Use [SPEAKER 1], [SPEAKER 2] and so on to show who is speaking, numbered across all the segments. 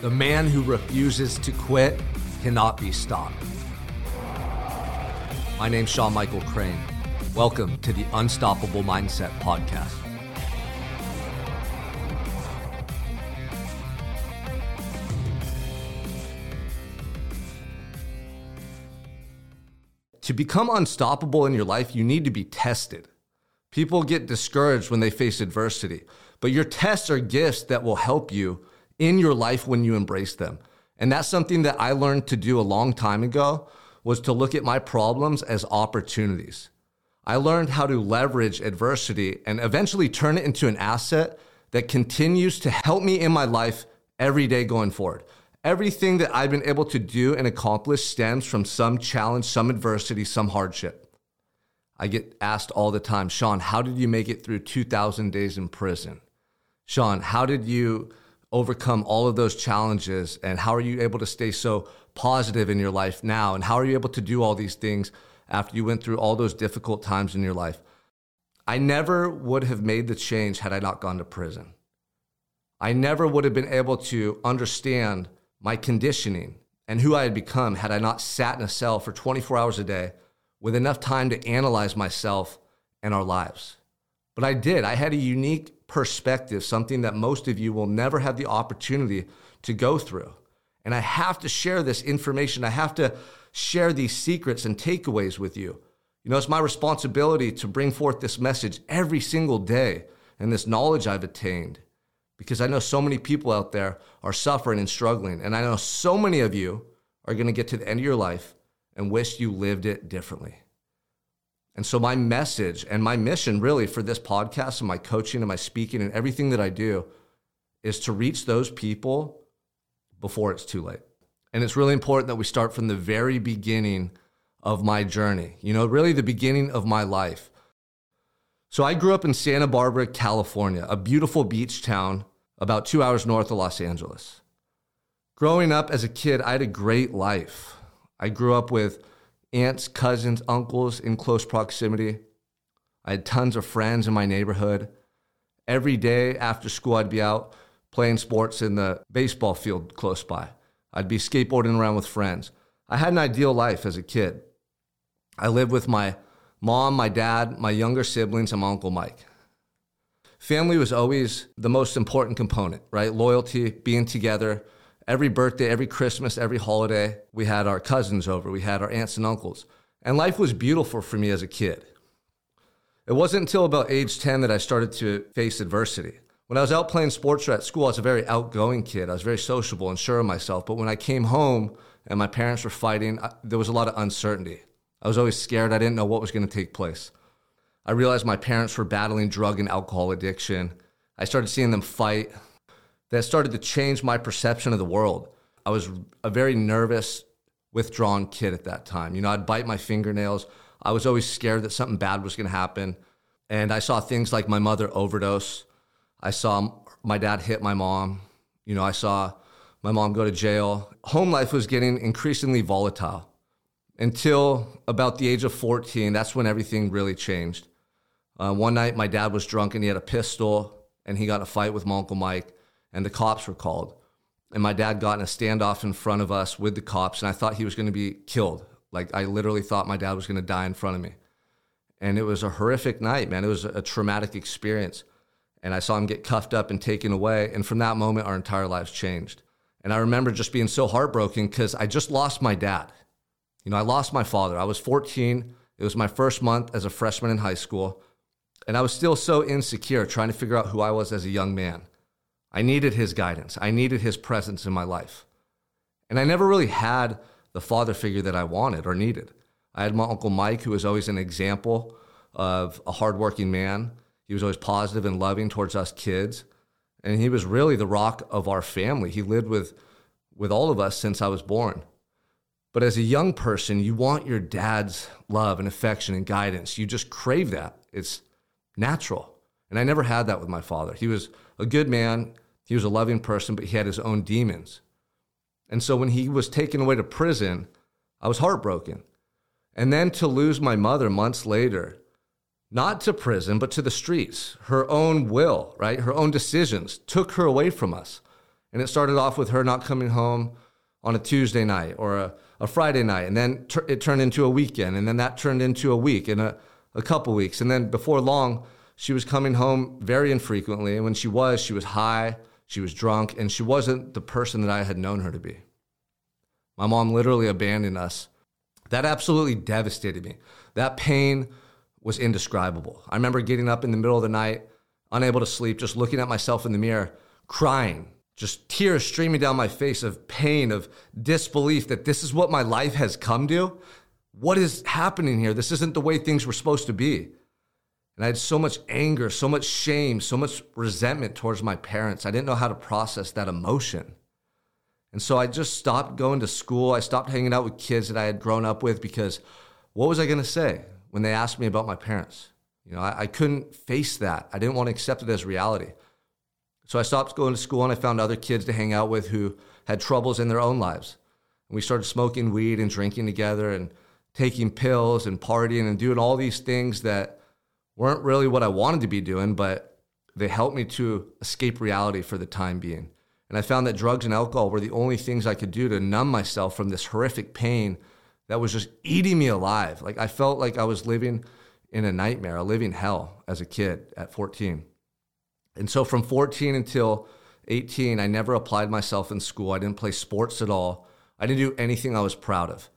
[SPEAKER 1] The man who refuses to quit cannot be stopped. My name's Sean Michael Crane. Welcome to the Unstoppable Mindset Podcast. To become unstoppable in your life, you need to be tested. People get discouraged when they face adversity, but your tests are gifts that will help you in your life when you embrace them. And that's something that I learned to do a long time ago, was to look at my problems as opportunities. I learned how to leverage adversity and eventually turn it into an asset that continues to help me in my life every day going forward. Everything that I've been able to do and accomplish stems from some challenge, some adversity, some hardship. I get asked all the time, Sean, how did you make it through 2,000 days in prison? Sean, how did you overcome all of those challenges, and how are you able to stay so positive in your life now? And how are you able to do all these things after you went through all those difficult times in your life? I never would have made the change had I not gone to prison. I never would have been able to understand my conditioning and who I had become had I not sat in a cell for 24 hours a day with enough time to analyze myself and our lives. But I did. I had a unique perspective, something that most of you will never have the opportunity to go through. And I have to share this information. I have to share these secrets and takeaways with you. You know, it's my responsibility to bring forth this message every single day and this knowledge I've attained, because I know so many people out there are suffering and struggling. And I know so many of you are going to get to the end of your life and wish you lived it differently. And so my message and my mission really for this podcast and my coaching and my speaking and everything that I do is to reach those people before it's too late. And it's really important that we start from the very beginning of my journey, you know, really the beginning of my life. So I grew up in Santa Barbara, California, a beautiful beach town about 2 hours north of Los Angeles. Growing up as a kid, I had a great life. I grew up with aunts, cousins, uncles in close proximity. I had tons of friends in my neighborhood. Every day after school, I'd be out playing sports in the baseball field close by. I'd be skateboarding around with friends. I had an ideal life as a kid. I lived with my mom, my dad, my younger siblings, and my Uncle Mike. Family was always the most important component, right? Loyalty, being together. Every birthday, every Christmas, every holiday, we had our cousins over. We had our aunts and uncles. And life was beautiful for me as a kid. It wasn't until about age 10 that I started to face adversity. When I was out playing sports or at school, I was a very outgoing kid. I was very sociable and sure of myself. But when I came home and my parents were fighting, there was a lot of uncertainty. I was always scared. I didn't know what was going to take place. I realized my parents were battling drug and alcohol addiction. I started seeing them fight. That started to change my perception of the world. I was a very nervous, withdrawn kid at that time. You know, I'd bite my fingernails. I was always scared that something bad was going to happen. And I saw things like my mother overdose. I saw my dad hit my mom. You know, I saw my mom go to jail. Home life was getting increasingly volatile until about the age of 14. That's when everything really changed. One night, my dad was drunk and he had a pistol and he got in a fight with my Uncle Mike. And the cops were called. And my dad got in a standoff in front of us with the cops, and I thought he was going to be killed. Like, I literally thought my dad was going to die in front of me. And it was a horrific night, man. It was a traumatic experience. And I saw him get cuffed up and taken away. And from that moment, our entire lives changed. And I remember just being so heartbroken because I just lost my dad. You know, I lost my father. I was 14. It was my first month as a freshman in high school. And I was still so insecure, trying to figure out who I was as a young man. I needed his guidance. I needed his presence in my life. And I never really had the father figure that I wanted or needed. I had my Uncle Mike, who was always an example of a hardworking man. He was always positive and loving towards us kids. And he was really the rock of our family. He lived with all of us since I was born. But as a young person, you want your dad's love and affection and guidance. You just crave that. It's natural. And I never had that with my father. He was a good man. He was a loving person, but he had his own demons. And so when he was taken away to prison, I was heartbroken. And then to lose my mother months later, not to prison, but to the streets, her own will, right? Her own decisions took her away from us. And it started off with her not coming home on a Tuesday night or a Friday night. And then it turned into a weekend. And then that turned into a week and a couple weeks. And then before long, she was coming home very infrequently. And when she was high, she was drunk, and she wasn't the person that I had known her to be. My mom literally abandoned us. That absolutely devastated me. That pain was indescribable. I remember getting up in the middle of the night, unable to sleep, just looking at myself in the mirror, crying, just tears streaming down my face of pain, of disbelief that this is what my life has come to. What is happening here? This isn't the way things were supposed to be. And I had so much anger, so much shame, so much resentment towards my parents. I didn't know how to process that emotion. And so I just stopped going to school. I stopped hanging out with kids that I had grown up with because what was I going to say when they asked me about my parents? I couldn't face that. I didn't want to accept it as reality. So I stopped going to school and I found other kids to hang out with who had troubles in their own lives. And we started smoking weed and drinking together and taking pills and partying and doing all these things that weren't really what I wanted to be doing, but they helped me to escape reality for the time being. And I found that drugs and alcohol were the only things I could do to numb myself from this horrific pain that was just eating me alive. Like I felt like I was living in a nightmare, a living hell as a kid at 14. And so from 14 until 18, I never applied myself in school. I didn't play sports at all. I didn't do anything I was proud of.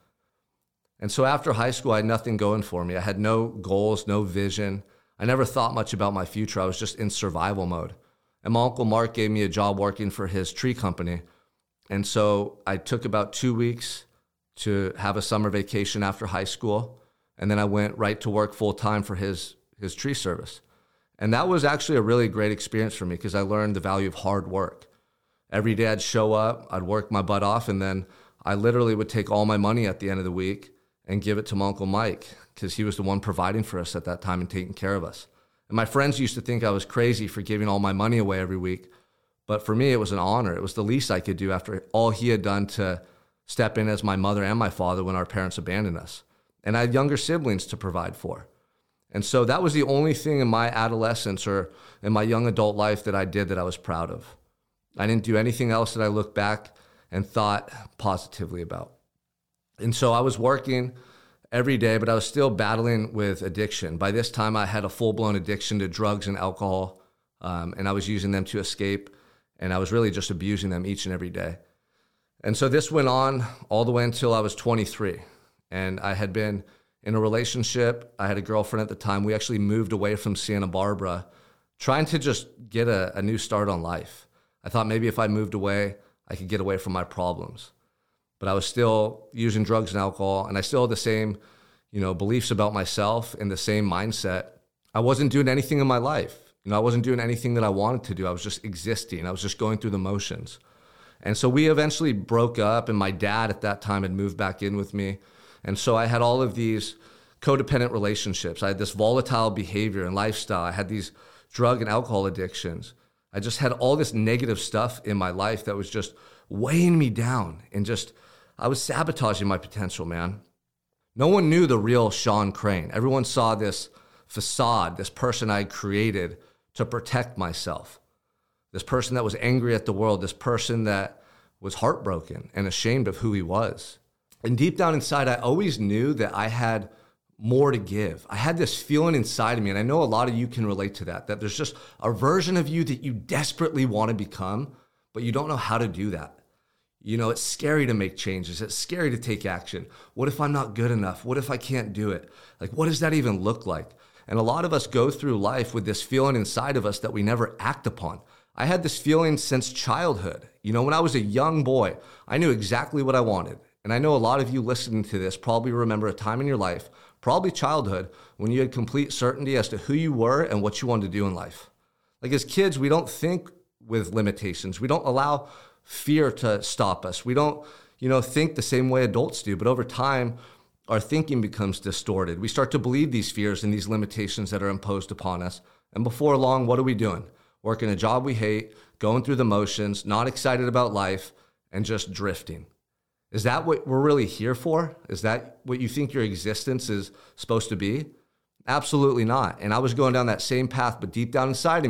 [SPEAKER 1] And so after high school, I had nothing going for me. I had no goals, no vision. I never thought much about my future. I was just in survival mode. And my Uncle Mark gave me a job working for his tree company. And so I took about 2 weeks to have a summer vacation after high school. And then I went right to work full time for his tree service. And that was actually a really great experience for me because I learned the value of hard work. Every day I'd show up, I'd work my butt off, and then I literally would take all my money at the end of the week and give it to my Uncle Mike because he was the one providing for us at that time and taking care of us. And my friends used to think I was crazy for giving all my money away every week. But for me, it was an honor. It was the least I could do after all he had done to step in as my mother and my father when our parents abandoned us. And I had younger siblings to provide for. And so that was the only thing in my adolescence or in my young adult life that I did that I was proud of. I didn't do anything else that I looked back and thought positively about. And so I was working every day, but I was still battling with addiction. By this time, I had a full-blown addiction to drugs and alcohol, and I was using them to escape, and I was really just abusing them each and every day. And so this went on all the way until I was 23, and I had been in a relationship. I had a girlfriend at the time. We actually moved away from Santa Barbara, trying to just get a new start on life. I thought maybe if I moved away, I could get away from my problems. But I was still using drugs and alcohol, and I still had the same, beliefs about myself and the same mindset. I wasn't doing anything in my life. I wasn't doing anything that I wanted to do. I was just existing. I was just going through the motions. And so we eventually broke up, and my dad at that time had moved back in with me. And so I had all of these codependent relationships. I had this volatile behavior and lifestyle. I had these drug and alcohol addictions. I just had all this negative stuff in my life that was just weighing me down, and I was sabotaging my potential, man. No one knew the real Sean Crane. Everyone saw this facade, this person I had created to protect myself, this person that was angry at the world, this person that was heartbroken and ashamed of who he was. And deep down inside, I always knew that I had more to give. I had this feeling inside of me, and I know a lot of you can relate to that there's just a version of you that you desperately want to become, but you don't know how to do that. It's scary to make changes. It's scary to take action. What if I'm not good enough? What if I can't do it? What does that even look like? And a lot of us go through life with this feeling inside of us that we never act upon. I had this feeling since childhood. When I was a young boy, I knew exactly what I wanted. And I know a lot of you listening to this probably remember a time in your life, probably childhood, when you had complete certainty as to who you were and what you wanted to do in life. As kids, we don't think with limitations. We don't allow fear to stop us. We don't, think the same way adults do. But over time, our thinking becomes distorted. We start to believe these fears and these limitations that are imposed upon us. And before long, what are we doing? Working a job we hate, going through the motions, not excited about life, and just drifting. Is that what we're really here for? Is that what you think your existence is supposed to be? Absolutely not. And I was going down that same path, but deep down inside of me,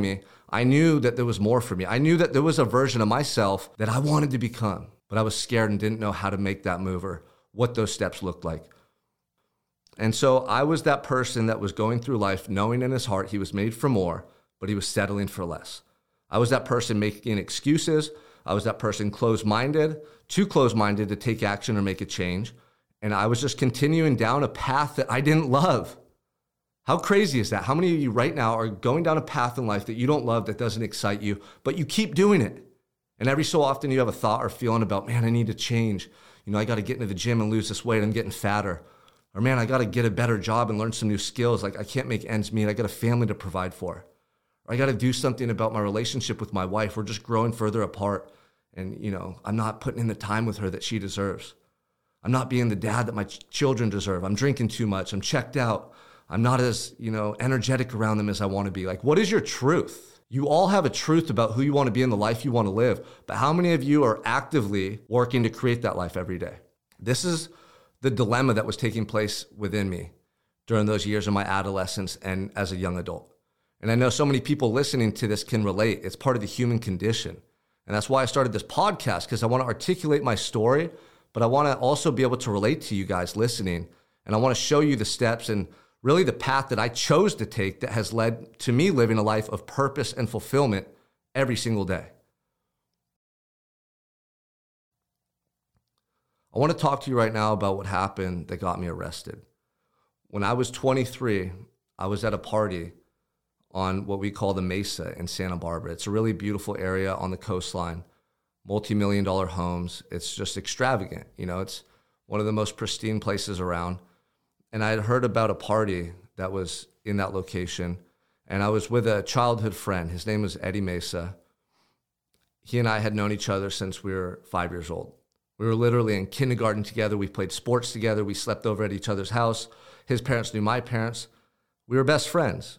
[SPEAKER 1] I knew that there was more for me. I knew that there was a version of myself that I wanted to become, but I was scared and didn't know how to make that move or what those steps looked like. And so I was that person that was going through life knowing in his heart he was made for more, but he was settling for less. I was that person making excuses. I was that person too closed-minded to take action or make a change. And I was just continuing down a path that I didn't love. How crazy is that? How many of you right now are going down a path in life that you don't love, that doesn't excite you, but you keep doing it? And every so often you have a thought or feeling about, man, I need to change. I got to get into the gym and lose this weight. I'm getting fatter. Or man, I got to get a better job and learn some new skills. Like I can't make ends meet. I got a family to provide for. Or I got to do something about my relationship with my wife. We're just growing further apart. And, I'm not putting in the time with her that she deserves. I'm not being the dad that my children deserve. I'm drinking too much. I'm checked out. I'm not as, energetic around them as I want to be. Like, what is your truth? You all have a truth about who you want to be in the life you want to live. But how many of you are actively working to create that life every day? This is the dilemma that was taking place within me during those years of my adolescence and as a young adult. And I know so many people listening to this can relate. It's part of the human condition. And that's why I started this podcast, because I want to articulate my story, but I want to also be able to relate to you guys listening. And I want to show you the steps and really the path that I chose to take that has led to me living a life of purpose and fulfillment every single day. I want to talk to you right now about what happened that got me arrested. When I was 23, I was at a party on what we call the Mesa in Santa Barbara. It's a really beautiful area on the coastline, multi-million-dollar homes. It's just extravagant. It's one of the most pristine places around. And I had heard about a party that was in that location, and I was with a childhood friend. His name was Eddie Mesa. He and I had known each other since we were 5 years old. We were literally in kindergarten together. We played sports together. We slept over at each other's house. His parents knew my parents. We were best friends.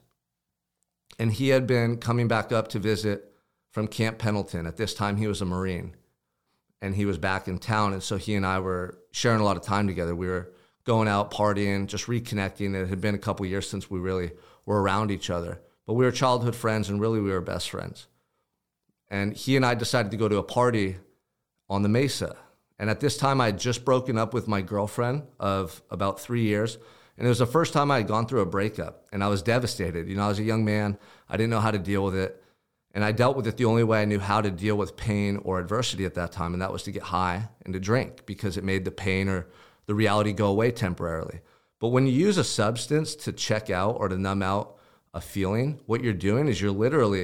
[SPEAKER 1] And he had been coming back up to visit from Camp Pendleton. At this time, he was a Marine, and he was back in town. And so he and I were sharing a lot of time together. We were going out, partying, just reconnecting. It had been a couple years since we really were around each other. But we were childhood friends, and really we were best friends. And he and I decided to go to a party on the Mesa. And at this time, I had just broken up with my girlfriend of about 3 years. And it was the first time I had gone through a breakup. And I was devastated. I was a young man. I didn't know how to deal with it. And I dealt with it the only way I knew how to deal with pain or adversity at that time. And that was to get high and to drink, because it made the pain or the reality go away temporarily. But when you use a substance to check out or to numb out a feeling, what you're doing is you're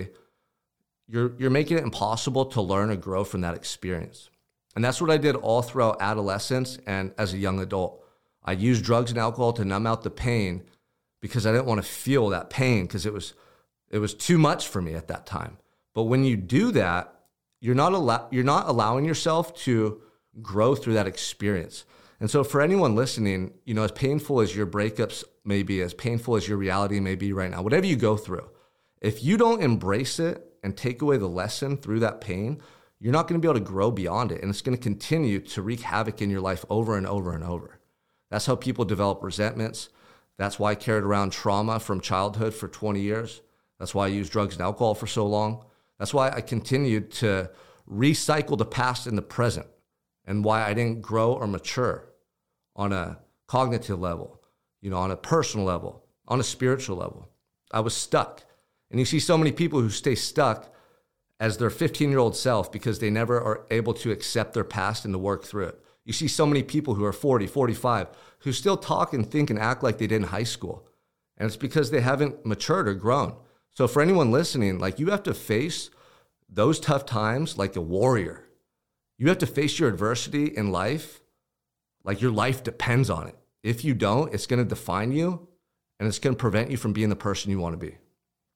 [SPEAKER 1] making it impossible to learn or grow from that experience. And that's what I did all throughout adolescence and as a young adult. I used drugs and alcohol to numb out the pain because I didn't want to feel that pain, because it was too much for me at that time. But when you do that, you're not allowing yourself to grow through that experience. And so for anyone listening, as painful as your breakups may be, as painful as your reality may be right now, whatever you go through, if you don't embrace it and take away the lesson through that pain, you're not going to be able to grow beyond it. And it's going to continue to wreak havoc in your life over and over and over. That's how people develop resentments. That's why I carried around trauma from childhood for 20 years. That's why I used drugs and alcohol for so long. That's why I continued to recycle the past in the present, and why I didn't grow or mature on a cognitive level, on a personal level, on a spiritual level. I was stuck. And you see so many people who stay stuck as their 15-year-old self because they never are able to accept their past and to work through it. You see so many people who are 40, 45, who still talk and think and act like they did in high school. And it's because they haven't matured or grown. So for anyone listening, you have to face those tough times like a warrior. You have to face your adversity in life like your life depends on it. If you don't, it's going to define you, and it's going to prevent you from being the person you want to be.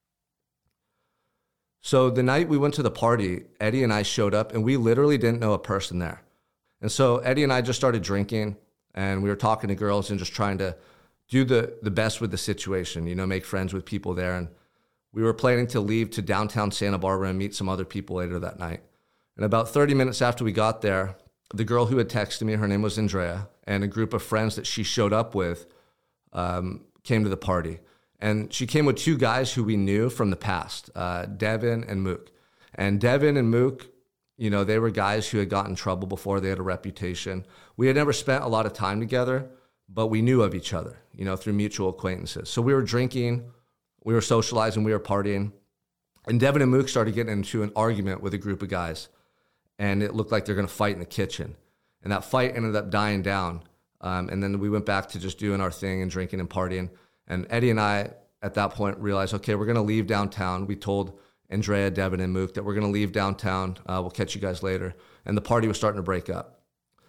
[SPEAKER 1] So the night we went to the party, Eddie and I showed up, and we literally didn't know a person there. And so Eddie and I just started drinking, and we were talking to girls and just trying to do the best with the situation, make friends with people there. And we were planning to leave to downtown Santa Barbara and meet some other people later that night. And about 30 minutes after we got there, the girl who had texted me, her name was Andrea, and a group of friends that she showed up with came to the party. And she came with two guys who we knew from the past, Devin and Mook. And Devin and Mook, they were guys who had gotten in trouble before. They had a reputation. We had never spent a lot of time together, but we knew of each other, through mutual acquaintances. So we were drinking, we were socializing, we were partying. And Devin and Mook started getting into an argument with a group of guys. And it looked like they're going to fight in the kitchen. And that fight ended up dying down. And then we went back to just doing our thing and drinking and partying. And Eddie and I, at that point, realized, okay, we're going to leave downtown. We told Andrea, Devin, and Mook that we're going to leave downtown. We'll catch you guys later. And the party was starting to break up.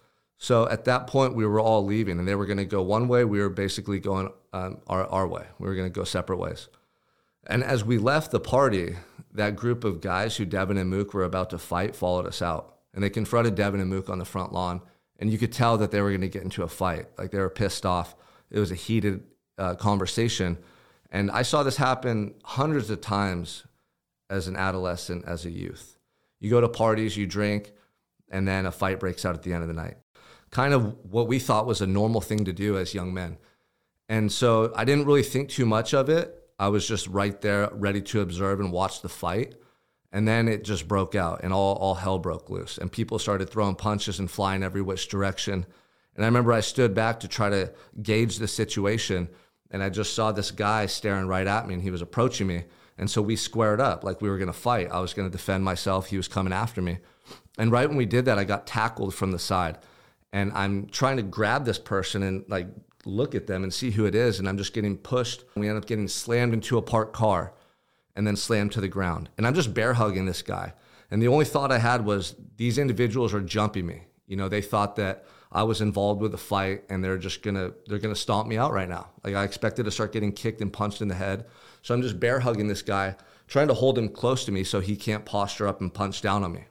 [SPEAKER 1] So at that point, we were all leaving, and they were going to go one way. We were basically going our way. We were going to go separate ways. And as we left the party, that group of guys who Devin and Mook were about to fight followed us out. And they confronted Devin and Mook on the front lawn. And you could tell that they were going to get into a fight. Like, they were pissed off. It was a heated conversation. And I saw this happen hundreds of times as an adolescent, as a youth. You go to parties, you drink, and then a fight breaks out at the end of the night. Kind of what we thought was a normal thing to do as young men. And so I didn't really think too much of it. I was just right there, ready to observe and watch the fight. And then it just broke out, and all hell broke loose. And people started throwing punches and flying every which direction. And I remember I stood back to try to gauge the situation, and I just saw this guy staring right at me, and he was approaching me. And so we squared up like we were going to fight. I was going to defend myself. He was coming after me. And right when we did that, I got tackled from the side. And I'm trying to grab this person and like look at them and see who it is. And I'm just getting pushed. We end up getting slammed into a parked car and then slammed to the ground. And I'm just bear hugging this guy. And the only thought I had was, these individuals are jumping me. They thought that I was involved with the fight, and they're gonna stomp me out right now. Like, I expected to start getting kicked and punched in the head. So I'm just bear hugging this guy, trying to hold him close to me so he can't posture up and punch down on me.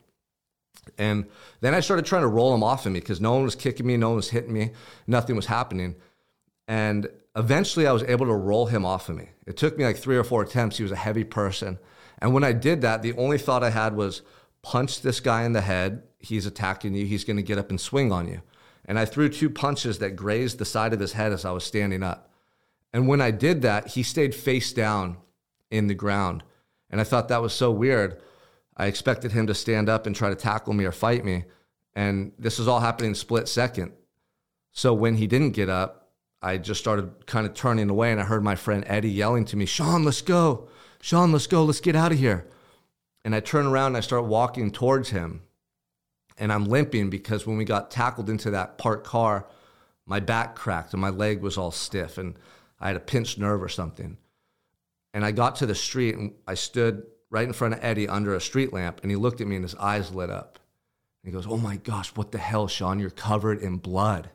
[SPEAKER 1] And then I started trying to roll him off of me because no one was kicking me, no one was hitting me, nothing was happening. And eventually I was able to roll him off of me. It took me like 3 or 4 attempts. He was a heavy person. And when I did that, the only thought I had was, punch this guy in the head. He's attacking you. He's going to get up and swing on you. And I threw 2 punches that grazed the side of his head as I was standing up. And when I did that, he stayed face down in the ground. And I thought that was so weird. I expected him to stand up and try to tackle me or fight me. And this was all happening in a split second. So when he didn't get up, I just started kind of turning away, and I heard my friend Eddie yelling to me, Sean, let's go. Sean, let's go. Let's get out of here. And I turn around and I start walking towards him. And I'm limping because when we got tackled into that parked car, my back cracked and my leg was all stiff and I had a pinched nerve or something. And I got to the street and I stood right in front of Eddie under a street lamp, and he looked at me and his eyes lit up. And he goes, oh my gosh, what the hell, Sean? You're covered in blood.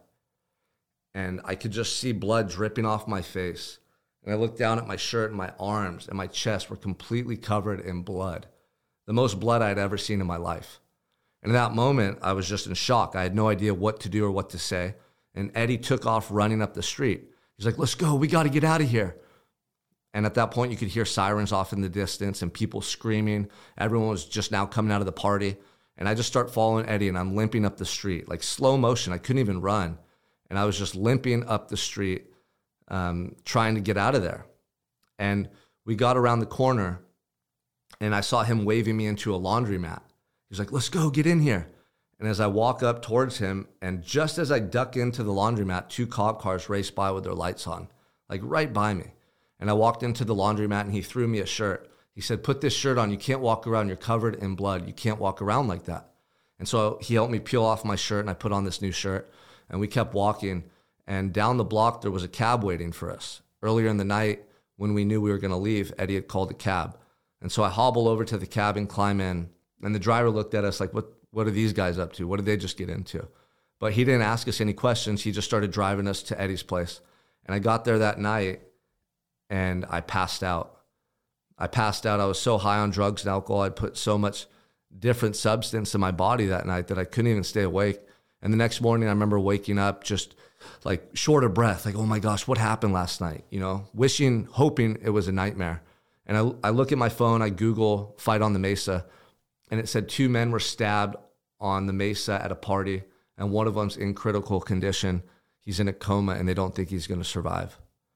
[SPEAKER 1] And I could just see blood dripping off my face. And I looked down at my shirt, and my arms and my chest were completely covered in blood. The most blood I'd ever seen in my life. And in that moment, I was just in shock. I had no idea what to do or what to say. And Eddie took off running up the street. He's like, let's go. We got to get out of here. And at that point, you could hear sirens off in the distance and people screaming. Everyone was just now coming out of the party. And I just start following Eddie, and I'm limping up the street, like slow motion. I couldn't even run. And I was just limping up the street, trying to get out of there. And we got around the corner, and I saw him waving me into a laundromat. He's like, let's go, get in here. And as I walk up towards him, and just as I duck into the laundromat, 2 cop cars race by with their lights on, like right by me. And I walked into the laundromat, and he threw me a shirt. He said, put this shirt on. You can't walk around. You're covered in blood. You can't walk around like that. And so he helped me peel off my shirt, and I put on this new shirt. And we kept walking. And down the block, there was a cab waiting for us. Earlier in the night, when we knew we were going to leave, Eddie had called a cab. And so I hobble over to the cab and climb in. And the driver looked at us like, what are these guys up to? What did they just get into? But he didn't ask us any questions. He just started driving us to Eddie's place. And I got there that night, and I passed out. I was so high on drugs and alcohol. I'd put so much different substance in my body that night that I couldn't even stay awake. And the next morning, I remember waking up just like short of breath, like, oh my gosh, what happened last night? Wishing, hoping it was a nightmare. And I look at my phone, I Google fight on the Mesa, and it said 2 men were stabbed on the Mesa at a party, and one of them's in critical condition. He's in a coma, and they don't think he's going to survive.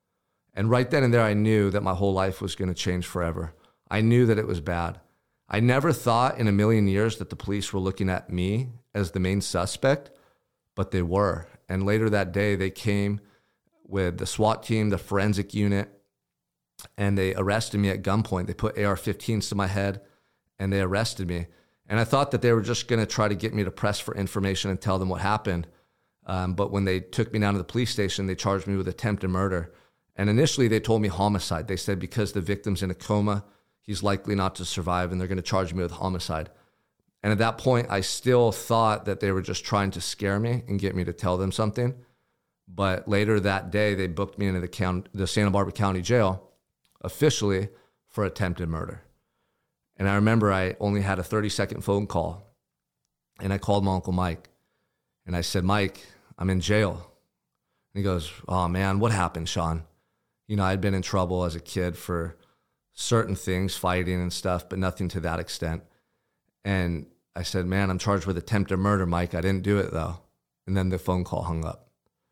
[SPEAKER 1] And right then and there, I knew that my whole life was going to change forever. I knew that it was bad. I never thought in a million years that the police were looking at me as the main suspect, but they were. And later that day, they came with the SWAT team, the forensic unit, and they arrested me at gunpoint. They put AR-15s to my head, and they arrested me. And I thought that they were just going to try to get me to press for information and tell them what happened. But when they took me down to the police station, they charged me with attempted murder. And initially, they told me homicide. They said because the victim's in a coma, he's likely not to survive, and they're going to charge me with homicide. And at that point, I still thought that they were just trying to scare me and get me to tell them something. But later that day, they booked me into the Santa Barbara County Jail officially for attempted murder. And I remember I only had a 30-second phone call. And I called my Uncle Mike. And I said, Mike, I'm in jail. And he goes, oh, man, what happened, Sean? You know, I'd been in trouble as a kid for certain things, fighting and stuff, but nothing to that extent. And I said, man, I'm charged with attempted murder, Mike. I didn't do it, though. And then the phone call hung up.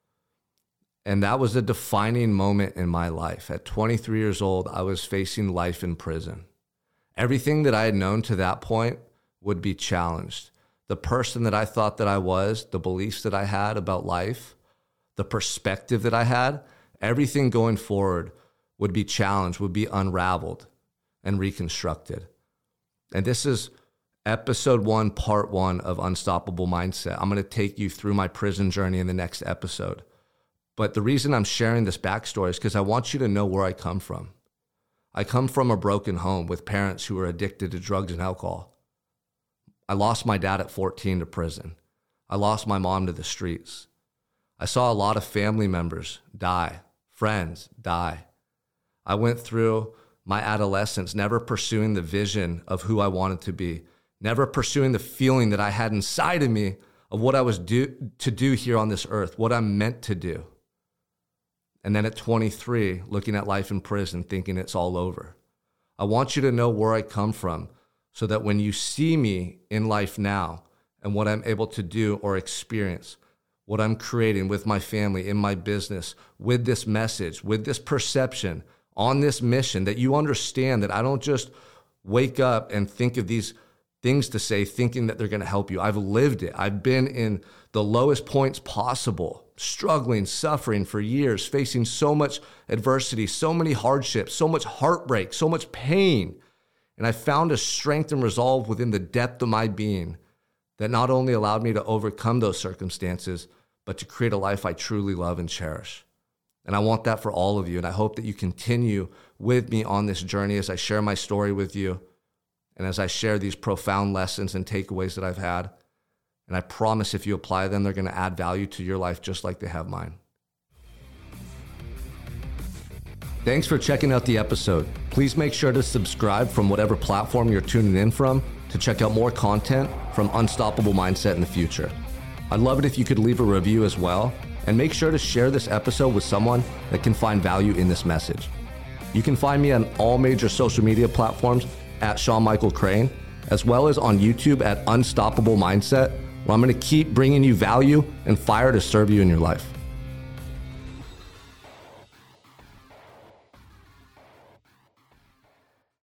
[SPEAKER 1] And that was a defining moment in my life. At 23 years old, I was facing life in prison. Everything that I had known to that point would be challenged. The person that I thought that I was, the beliefs that I had about life, the perspective that I had, everything going forward would be challenged, would be unraveled and reconstructed. And this is episode 1, part 1 of Unstoppable Mindset. I'm going to take you through my prison journey in the next episode. But the reason I'm sharing this backstory is because I want you to know where I come from. I come from a broken home with parents who were addicted to drugs and alcohol. I lost my dad at 14 to prison. I lost my mom to the streets. I saw a lot of family members die, friends die. I went through my adolescence never pursuing the vision of who I wanted to be, never pursuing the feeling that I had inside of me of what I was to do here on this earth, what I'm meant to do. And then at 23, looking at life in prison, thinking it's all over. I want you to know where I come from so that when you see me in life now and what I'm able to do or experience, what I'm creating with my family, in my business, with this message, with this perception, on this mission, that you understand that I don't just wake up and think of these things to say thinking that they're going to help you. I've lived it. I've been in the lowest points possible, struggling, suffering for years, facing so much adversity, so many hardships, so much heartbreak, so much pain. And I found a strength and resolve within the depth of my being that not only allowed me to overcome those circumstances, but to create a life I truly love and cherish. And I want that for all of you. And I hope that you continue with me on this journey as I share my story with you and as I share these profound lessons and takeaways that I've had. And I promise if you apply them, they're going to add value to your life just like they have mine. Thanks for checking out the episode. Please make sure to subscribe from whatever platform you're tuning in from to check out more content from Unstoppable Mindset in the future. I'd love it if you could leave a review as well, and make sure to share this episode with someone that can find value in this message. You can find me on all major social media platforms at Sean Michael Crane, as well as on YouTube at Unstoppable Mindset, where I'm going to keep bringing you value and fire to serve you in your life.